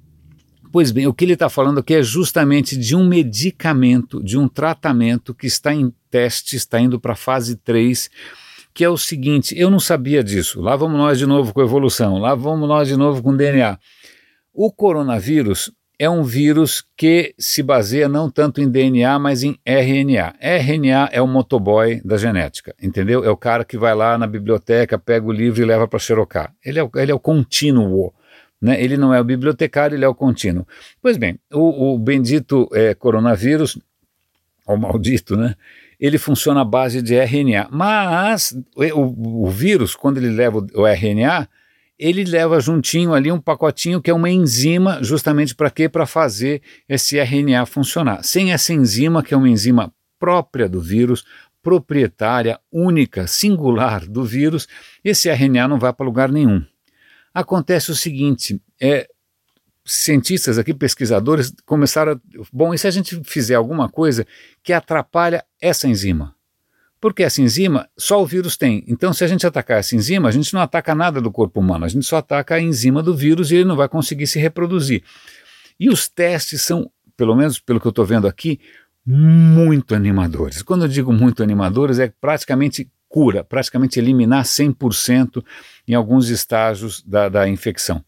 Pois bem, o que ele está falando aqui é justamente de um medicamento, de um tratamento que está em teste, está indo para a fase 3, que é o seguinte, eu não sabia disso, lá vamos nós de novo com evolução, lá vamos nós de novo com DNA. O coronavírus é um vírus que se baseia não tanto em DNA, mas em RNA. RNA é o motoboy da genética, entendeu? É o cara que vai lá na biblioteca, pega o livro e leva para xerocar. Ele é o contínuo, né? Ele não é o bibliotecário, ele é o contínuo. Pois bem, o bendito coronavírus, ou maldito, né? Ele funciona à base de RNA. Mas o vírus, quando ele leva o RNA, ele leva juntinho ali um pacotinho que é uma enzima, justamente para quê? Para fazer esse RNA funcionar. Sem essa enzima, que é uma enzima própria do vírus, proprietária, única, singular do vírus, esse RNA não vai para lugar nenhum. Acontece o seguinte, cientistas aqui, pesquisadores, começaram bom, e se a gente fizer alguma coisa que atrapalha essa enzima? Porque essa enzima só o vírus tem. Então, se a gente atacar essa enzima, a gente não ataca nada do corpo humano, a gente só ataca a enzima do vírus e ele não vai conseguir se reproduzir. E os testes são, pelo menos pelo que eu estou vendo aqui, muito animadores. Quando eu digo muito animadores, é praticamente cura, praticamente eliminar 100% em alguns estágios da infecção.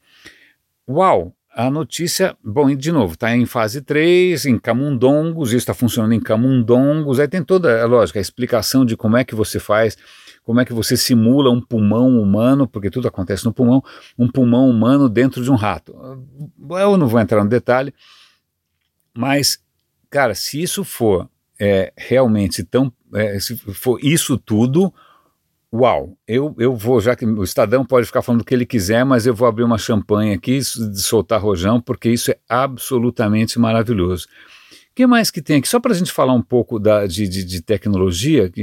Uau! A notícia, bom, e de novo, está em fase 3, em camundongos, isso está funcionando em camundongos, aí tem toda a lógica, a explicação de como é que você faz, como é que você simula um pulmão humano, porque tudo acontece no pulmão, um pulmão humano dentro de um rato. Eu não vou entrar no detalhe, mas, cara, se isso for realmente se for isso tudo, uau, eu vou, já que o Estadão pode ficar falando o que ele quiser, mas eu vou abrir uma champanhe aqui, soltar rojão, porque isso é absolutamente maravilhoso. O que mais que tem aqui? Só para a gente falar um pouco de tecnologia,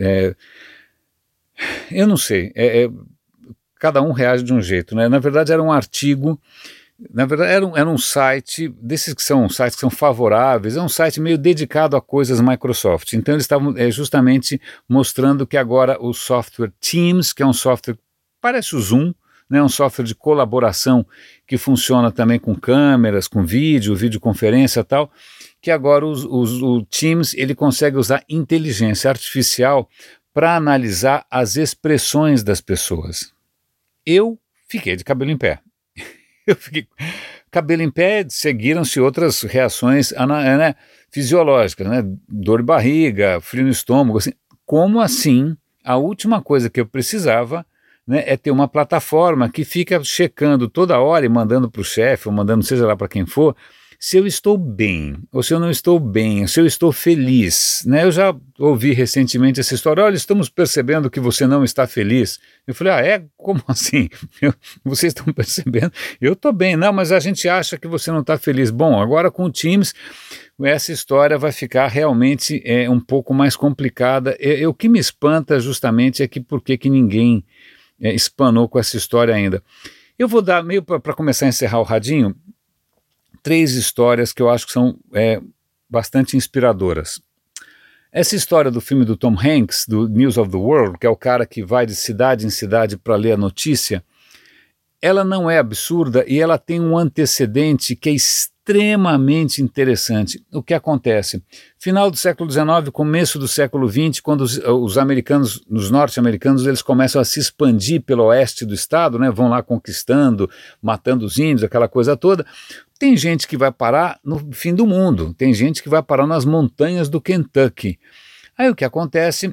eu não sei, cada um reage de um jeito, né? Na verdade era um artigo, na verdade era um site, desses que são sites que são favoráveis, é um site meio dedicado a coisas Microsoft. Então eles estavam justamente mostrando que agora o software Teams, que é um software, parece o Zoom, né, um software de colaboração que funciona também com câmeras, com videoconferência e tal, que agora o Teams ele consegue usar inteligência artificial para analisar as expressões das pessoas. Eu fiquei de cabelo em pé. Eu fiquei cabelo em pé, seguiram-se outras reações né, fisiológicas, né, dor de barriga, frio no estômago, assim. Como assim? A última coisa que eu precisava, né, é ter uma plataforma que fica checando toda hora e mandando para o chefe, ou mandando seja lá para quem for, se eu estou bem, ou se eu não estou bem, ou se eu estou feliz, né? Eu já ouvi recentemente essa história, olha, estamos percebendo que você não está feliz. Eu falei, como assim? Vocês estão percebendo? Eu estou bem, não, mas a gente acha que você não está feliz. Bom, agora com o Teams, essa história vai ficar realmente um pouco mais complicada. O que me espanta justamente é que por que ninguém espanou com essa história ainda. Eu vou dar, meio para começar a encerrar o radinho, 3 histórias que eu acho que são bastante inspiradoras. Essa história do filme do Tom Hanks, do News of the World, que é o cara que vai de cidade em cidade para ler a notícia, ela não é absurda e ela tem um antecedente que é extremamente interessante. O que acontece? Final do século XIX, começo do século XX, quando os americanos, os norte-americanos, eles começam a se expandir pelo oeste do estado, né, vão lá conquistando, matando os índios, aquela coisa toda. Tem gente que vai parar no fim do mundo, tem gente que vai parar nas montanhas do Kentucky. Aí o que acontece?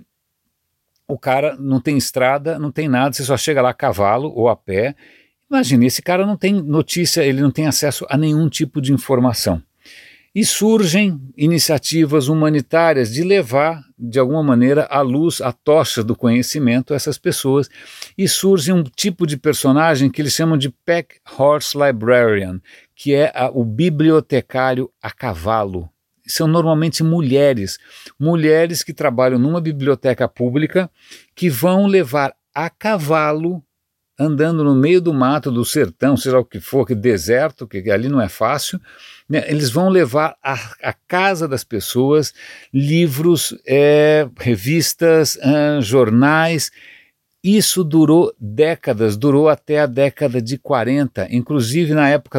O cara não tem estrada, não tem nada, você só chega lá a cavalo ou a pé. Imagine, esse cara não tem notícia, ele não tem acesso a nenhum tipo de informação. E surgem iniciativas humanitárias de levar, de alguma maneira, a luz, a tocha do conhecimento a essas pessoas. E surge um tipo de personagem que eles chamam de Pack Horse Librarian, que é o bibliotecário a cavalo. São normalmente mulheres que trabalham numa biblioteca pública, que vão levar a cavalo, andando no meio do mato, do sertão, seja o que for, que deserto, que ali não é fácil, né? Eles vão levar à casa das pessoas livros, revistas, jornais. Isso durou décadas, durou até a década de 40, inclusive na época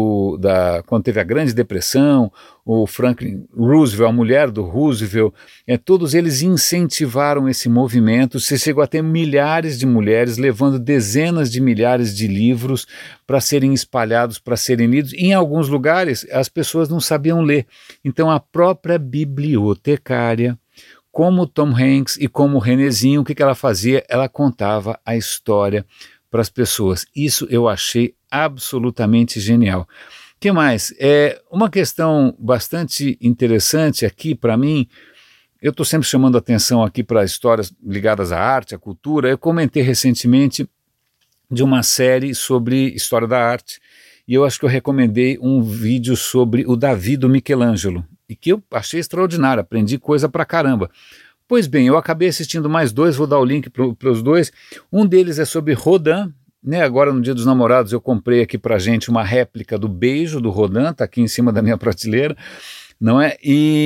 quando teve a Grande Depressão, o Franklin Roosevelt, a mulher do Roosevelt, todos eles incentivaram esse movimento. Você chegou a ter milhares de mulheres levando dezenas de milhares de livros para serem espalhados, para serem lidos. Em alguns lugares as pessoas não sabiam ler, então a própria bibliotecária, como Tom Hanks e como o Renezinho, o que ela fazia? Ela contava a história para as pessoas. Isso eu achei absolutamente genial. O que mais? Uma questão bastante interessante aqui para mim, eu estou sempre chamando atenção aqui para histórias ligadas à arte, à cultura. Eu comentei recentemente de uma série sobre história da arte, e eu acho que eu recomendei um vídeo sobre o Davi do Michelangelo, e que eu achei extraordinário, aprendi coisa pra caramba. Pois bem, eu acabei assistindo mais dois, vou dar o link para os dois. Um deles é sobre Rodin, né? Agora no Dia dos Namorados eu comprei aqui pra gente uma réplica do Beijo do Rodin, tá aqui em cima da minha prateleira, não é?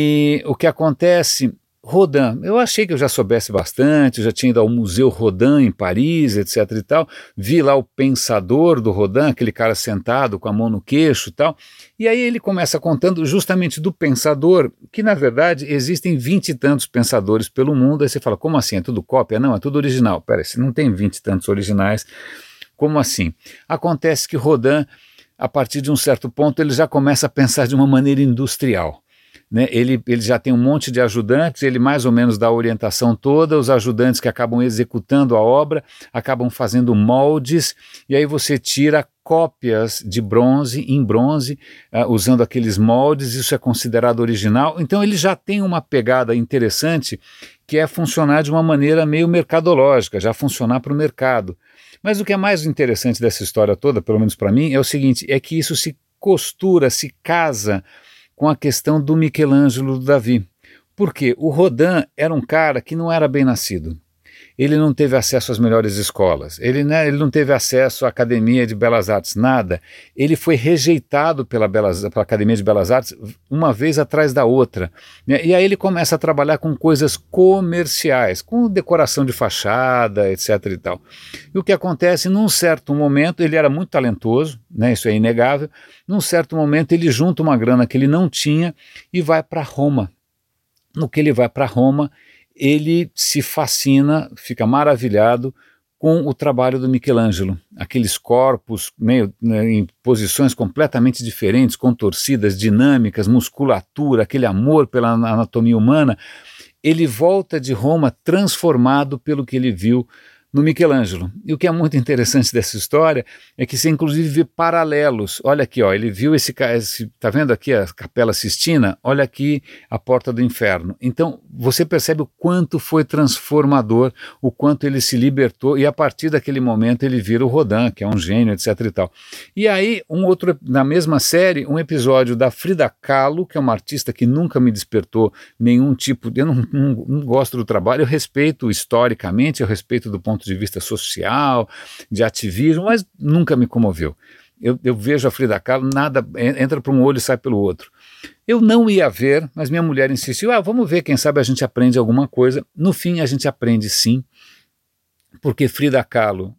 E o que acontece... Rodin, eu achei que eu já soubesse bastante, eu já tinha ido ao Museu Rodin em Paris, etc e tal, vi lá o pensador do Rodin, aquele cara sentado com a mão no queixo e tal, e aí ele começa contando justamente do pensador, que na verdade existem 20 e tantos pensadores pelo mundo. Aí você fala, como assim, é tudo cópia? Não, é tudo original. Pera, se não tem 20 e tantos originais, como assim? Acontece que Rodin, a partir de um certo ponto, ele já começa a pensar de uma maneira industrial. Né, ele já tem um monte de ajudantes, ele mais ou menos dá a orientação toda, os ajudantes que acabam executando a obra, acabam fazendo moldes, e aí você tira cópias de bronze, em bronze, usando aqueles moldes, isso é considerado original. Então ele já tem uma pegada interessante, que é funcionar de uma maneira meio mercadológica, já funcionar para o mercado. Mas o que é mais interessante dessa história toda, pelo menos para mim, é o seguinte, é que isso se costura, se casa com a questão do Michelangelo do Davi. Porque o Rodin era um cara que não era bem nascido. Ele não teve acesso às melhores escolas, ele não teve acesso à Academia de Belas Artes, nada. Ele foi rejeitado pela Academia de Belas Artes uma vez atrás da outra. Né? E aí ele começa a trabalhar com coisas comerciais, com decoração de fachada, etc. e tal. E o que acontece, num certo momento, ele era muito talentoso, né? Isso é inegável, num certo momento ele junta uma grana que ele não tinha e vai para Roma. No que ele vai para Roma, ele se fascina, fica maravilhado com o trabalho do Michelangelo, aqueles corpos meio, né, em posições completamente diferentes, contorcidas, dinâmicas, musculatura, aquele amor pela anatomia humana. Ele volta de Roma transformado pelo que ele viu no Michelangelo. E o que é muito interessante dessa história é que você inclusive vê paralelos. Olha aqui, ó, ele viu tá vendo aqui a Capela Sistina? Olha aqui a Porta do Inferno. Então você percebe o quanto foi transformador, o quanto ele se libertou, e a partir daquele momento ele vira o Rodin, que é um gênio, etc e tal. E aí, na mesma série, um episódio da Frida Kahlo, que é uma artista que nunca me despertou nenhum tipo, eu não gosto do trabalho, eu respeito historicamente, eu respeito do ponto de vista social, de ativismo, mas nunca me comoveu. Eu vejo a Frida Kahlo, nada, entra por um olho e sai pelo outro. Eu não ia ver, mas minha mulher insistiu, vamos ver, quem sabe a gente aprende alguma coisa. No fim a gente aprende sim, porque Frida Kahlo,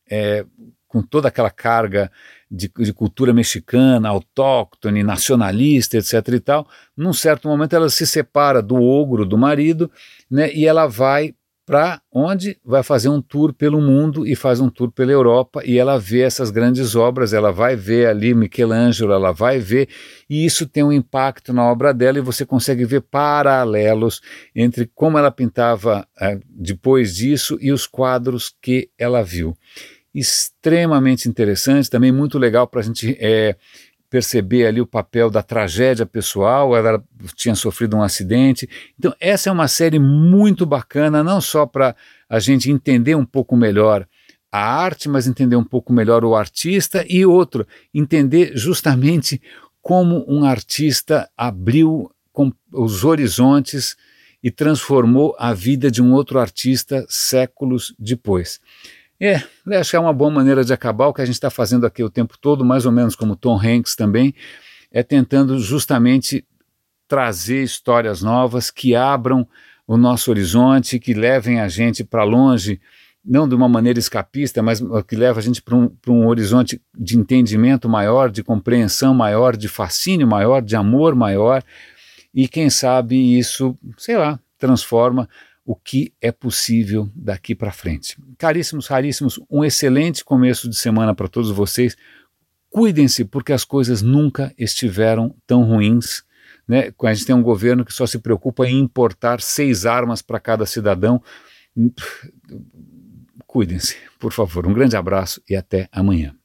com toda aquela carga de cultura mexicana, autóctone, nacionalista, etc e tal, num certo momento ela se separa do ogro do marido, né, e ela vai para onde vai fazer um tour pelo mundo e faz um tour pela Europa, e ela vê essas grandes obras, ela vai ver ali Michelangelo, ela vai ver, e isso tem um impacto na obra dela, e você consegue ver paralelos entre como ela pintava depois disso e os quadros que ela viu. Extremamente interessante, também muito legal para a gente perceber ali o papel da tragédia pessoal. Ela tinha sofrido um acidente. Então essa é uma série muito bacana, não só para a gente entender um pouco melhor a arte, mas entender um pouco melhor o artista, e outro, entender justamente como um artista abriu os horizontes e transformou a vida de um outro artista séculos depois. Acho que é uma boa maneira de acabar. O que a gente está fazendo aqui o tempo todo, mais ou menos como Tom Hanks também, é tentando justamente trazer histórias novas que abram o nosso horizonte, que levem a gente para longe, não de uma maneira escapista, mas que leva a gente para um horizonte de entendimento maior, de compreensão maior, de fascínio maior, de amor maior, e quem sabe isso, sei lá, transforma o que é possível daqui para frente. Caríssimos, raríssimos, um excelente começo de semana para todos vocês. Cuidem-se, porque as coisas nunca estiveram tão ruins, né? A gente tem um governo que só se preocupa em importar 6 armas para cada cidadão. Cuidem-se, por favor. Um grande abraço e até amanhã.